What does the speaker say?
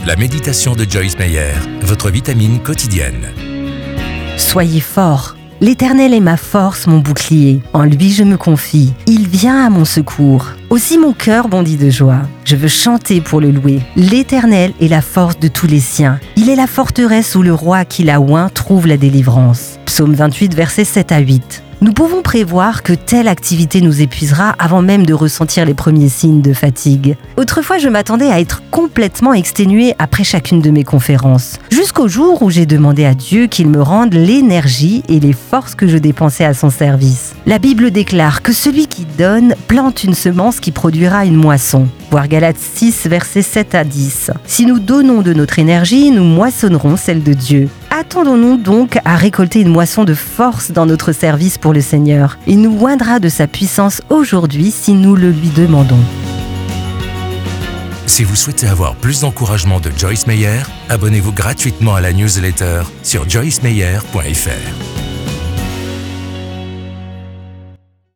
La méditation de Joyce Meyer, votre vitamine quotidienne. Soyez forts. L'Éternel est ma force, mon bouclier. En lui je me confie. Il vient à mon secours. Aussi mon cœur bondit de joie. Je veux chanter pour le louer. L'Éternel est la force de tous les siens. Il est la forteresse où le roi qui l'a oint trouve la délivrance. Psaume 28, versets 7 à 8. Nous pouvons prévoir que telle activité nous épuisera avant même de ressentir les premiers signes de fatigue. Autrefois, je m'attendais à être complètement exténuée après chacune de mes conférences, jusqu'au jour où j'ai demandé à Dieu qu'il me rende l'énergie et les forces que je dépensais à son service. La Bible déclare que celui qui donne plante une semence qui produira une moisson. Voir Galates 6, versets 7 à 10. Si nous donnons de notre énergie, nous moissonnerons celle de Dieu. Attendons-nous donc à récolter une moisson de force dans notre service pour le Seigneur. Il nous oindra de sa puissance aujourd'hui si nous le lui demandons. Si vous souhaitez avoir plus d'encouragement de Joyce Meyer, abonnez-vous gratuitement à la newsletter sur joycemeyer.fr.